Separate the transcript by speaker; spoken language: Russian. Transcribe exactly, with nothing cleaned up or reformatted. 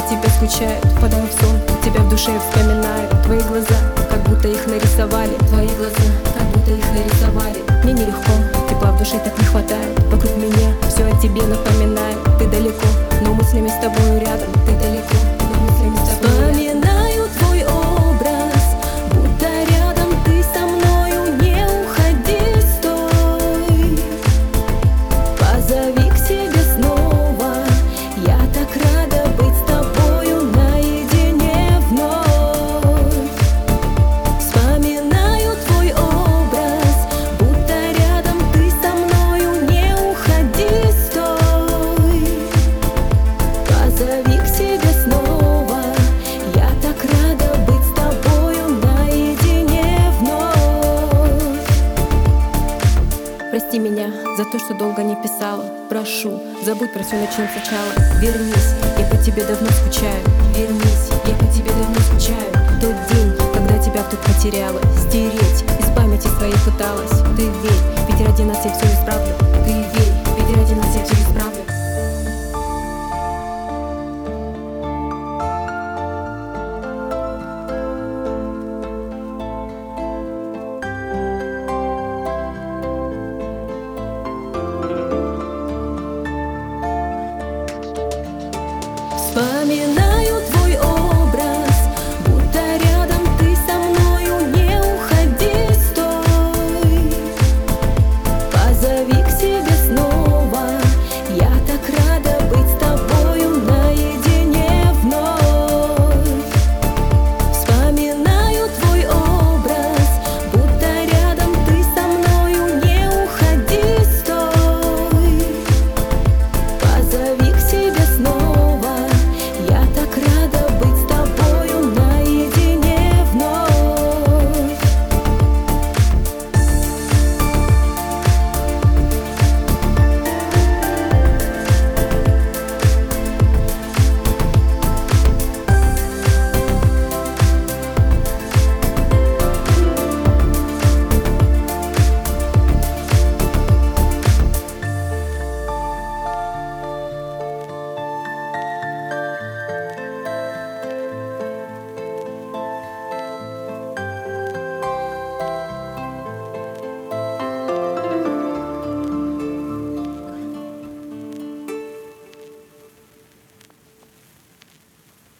Speaker 1: тебя скучают, впадаю в сон, тебя в душе вспоминаю. Твои глаза, как будто их нарисовали. Твои глаза, как будто их нарисовали. Мне нелегко, тепла в душе так не хватает. Вокруг меня все о тебе напоминает. Ты далеко, но мыслями с тобой рядом. Ты далеко, но мыслями с тобой рядом.
Speaker 2: Вспоминаю твой образ, будто рядом ты со мною. Не уходи, стой, позови к себе снова. Я так рада быть с тобою наедине вновь. Вспоминаю твой образ, будто рядом ты со мною. Не уходи, стой, позови к себе снова. Я так рада быть с тобою наедине вновь.
Speaker 1: Прости меня за то, что долго не писала. Прошу, забудь про все, начнем сначала. Вернись, я по тебе давно скучаю. Вернись,